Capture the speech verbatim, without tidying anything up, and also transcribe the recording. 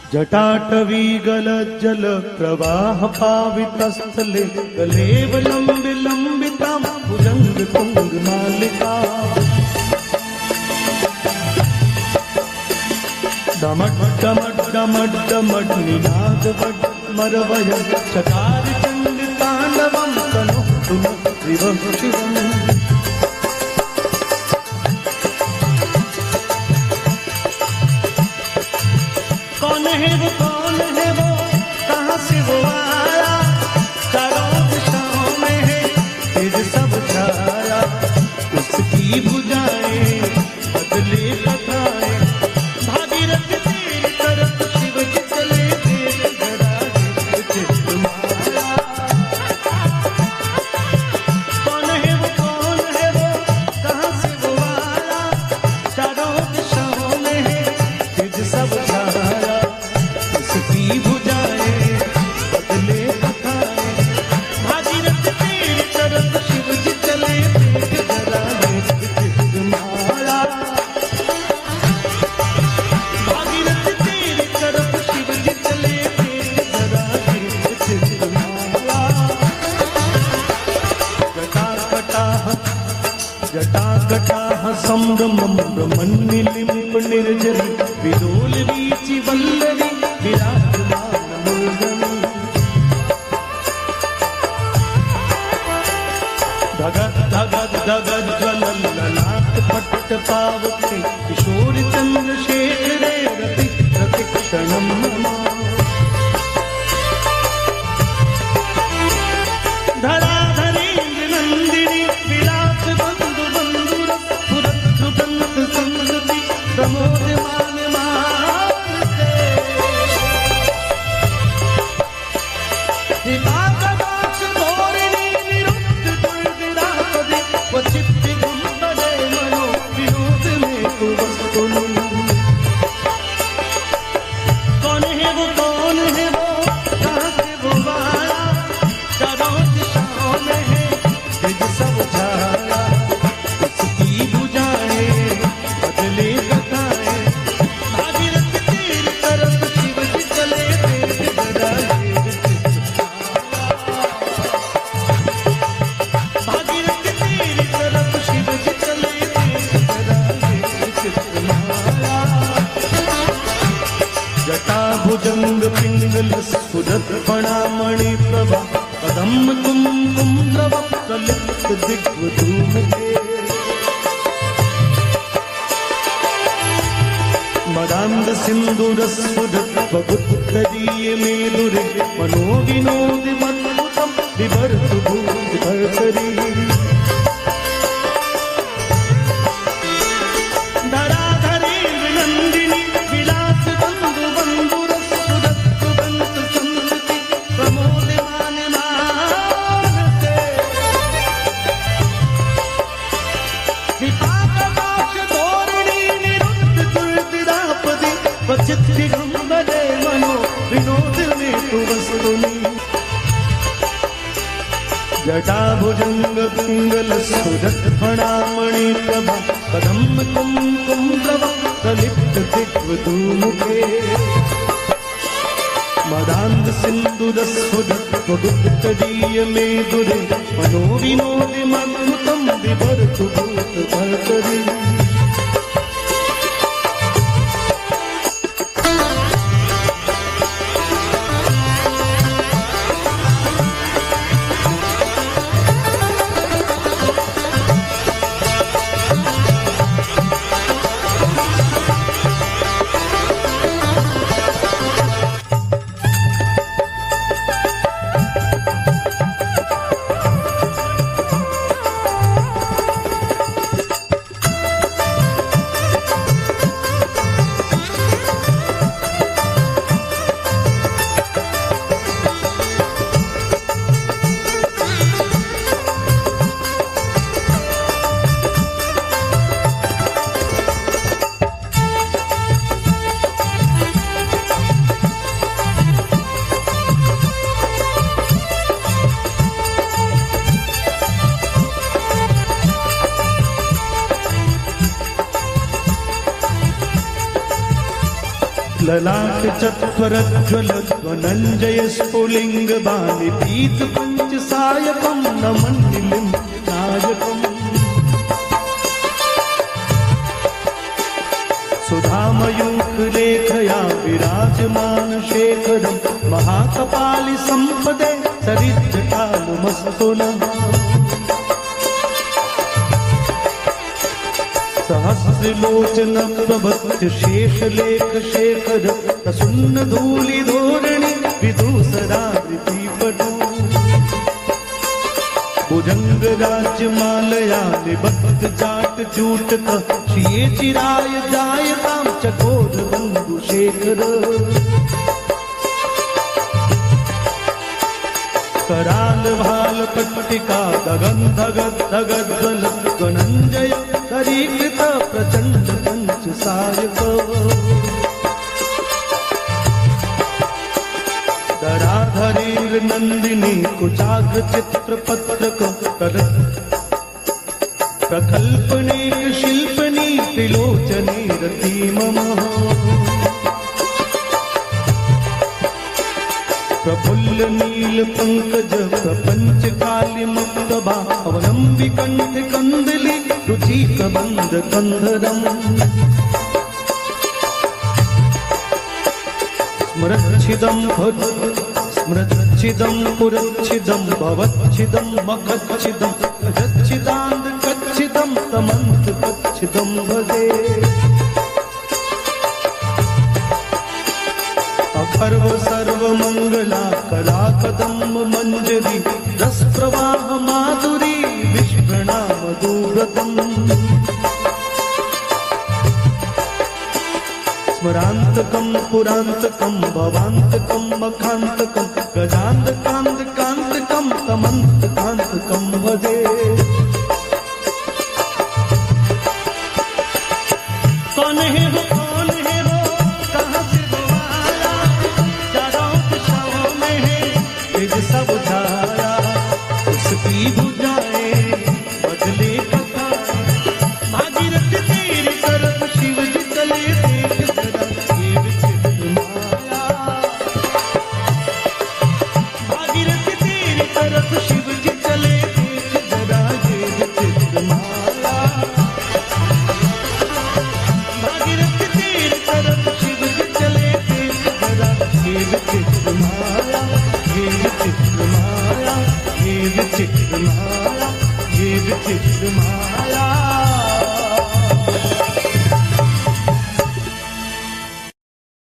जटाटवी गलज्जल प्रवाह पावितस्थले कलेव लंबि लंबितां भुजंग तुंग मालिका डमट डमट डमट डमट निनाद वट मरवय चकार चंड तांडवं तनु तुम शिवं शिवं कौन है वो कौन है वो कहाँ से वो आया चारों दिशाओं में है तेज सब छाया उसकी भुजाएं बदले कथाएं भागीरथ तेरी तरफ शिव जी चले देख जरा चित माया कौन है वो कौन है वो कहाँ से वो आया चारों दिशाओं में है तेज सब छाया उसकी भुजाएं बदले कथाएं भागीरथ तेरी तरफ शिव जी चले देख जरा चित माया भागीरथ तेरी तरफ शिव जी चले देख जरा चित माया जटा कटाह जटा कटाह संभ्रमं ब्रह्मनिलिम्प निर्जरी विलोल वीचि वल्लरी विराजमान मूर्धनि धगद धगद धगद ज्वलल ललाट पट्ट पावके किशोर चंद्रशेखरे रति प्रतिक्षणं नमः धराधरेन्द्र नंदिनी विलास बंधु बंधुर पुरत सुगंध संगति प्रमोदमान मानते हिताकटाक्ष धोरिणी निरुद्ध दुर्विरापदे क्वचित् दिगंबरे मनो विनोद में तु वस्तुनि कौन है वो कौन है वो कहाँ से वो आया चारों दिशाओं में है तेज सब छाया उसकी भुजाएं बदले कथाएं भागीरथ तेरी तरफ शिव जी चले देख जरा भागीरथ तेरी तरफ शिव जी चले देख जरा चित माया जटा भुजंग पिंगल स्फुरत फणामणि प्रभा कदम कुमकुम द्रव कलित दिग्वधूम के मदांध सिंधुर स्फुरत बगुत्तरीय मेदुरे मनो विनोद मद्भुतम विभर्त भूत भर्तरी धराधरेन्द्र नंदिनी विलास बंधु बंधुर स्फुरत सुगंध संगति प्रमोदमान मानते हिताकटाक्ष धोरिणी निरुद्ध दुर्विरापदे क्वचित् दिगंबरे मनो विनोद में तु वस्तुनि जटा भुजंग पिंगल स्फुरत फणामणि प्रभा कदम कुमकुम द्रव कलित दिग्वधूमुखे मदांध सिंधुर स्फुरत बगुत्तरीय मेदुरे मनो विनोद मद्भुतं विभर्त भूत भर्तरि ललाट चत्वरज्ज्वल ध्वनञ्जय स्फुलिंग बाली पीत पंच सायकम नमन्निलिम नायकम सुधामयूख लेखया विराजमान शेखरम महाकपालि संपदे सरिज्जटालुमस्तुलम् सहस्रलोचन प्रभृत्य शेषलेख शेखर प्रसन्न धूलि धोरणी विदूसरावृति पटु भुजंग राज्यमालया निबद्ध जाट जूटक श्रिये चिराय जायतां चकोर बंधु शेखर कराल भाल पट्टिका गगन धगद धगद ज्वल गणंजय करीकृत प्रचंड पंच सायक धराधरीर नंदिनी कुचाग्र चित्र पत्रक प्रकल्पनेक शिल्पनी त्रिलोचने रति मम प्रफुल्ल नील पंकज प्रपंच काली मुक्तभा अवलंबि कंठ कंदली रुचि कबंध कंधरम स्मरच्छिदं भज स्मरच्छिदं पुरच्छिदं भवच्छिदं मखच्छिदं गच्छिदान्त कच्छिदं तमन्त कच्छिदं भजे अखर्व सर्व मंगला कला कदम्ब मंजरी रस प्रवाह माधुरी विश्वणा मधुरतम स्मरांतकं पुरांतकं भवांतकं मखांतकं गजांतकांतकांतकं तमंतकांतकं भजे कौन है वो कौन है वो कहाँ से वो आया चारों दिशाओं में है तेज सब छाया उसकी भुजाएं बदले कथा भागीरथ तेरी तरफ शिव जी चले देख जरा ये विचित्र माया भागीरथ तेरी तरफ शिव जी चले देख जरा ये विचित्र माया भागीरथ तेरी तरफ शिव जी चले देख जरा ये विचित्र माया ये विचित्र माया ये विचित्र माया ये विचित्र माया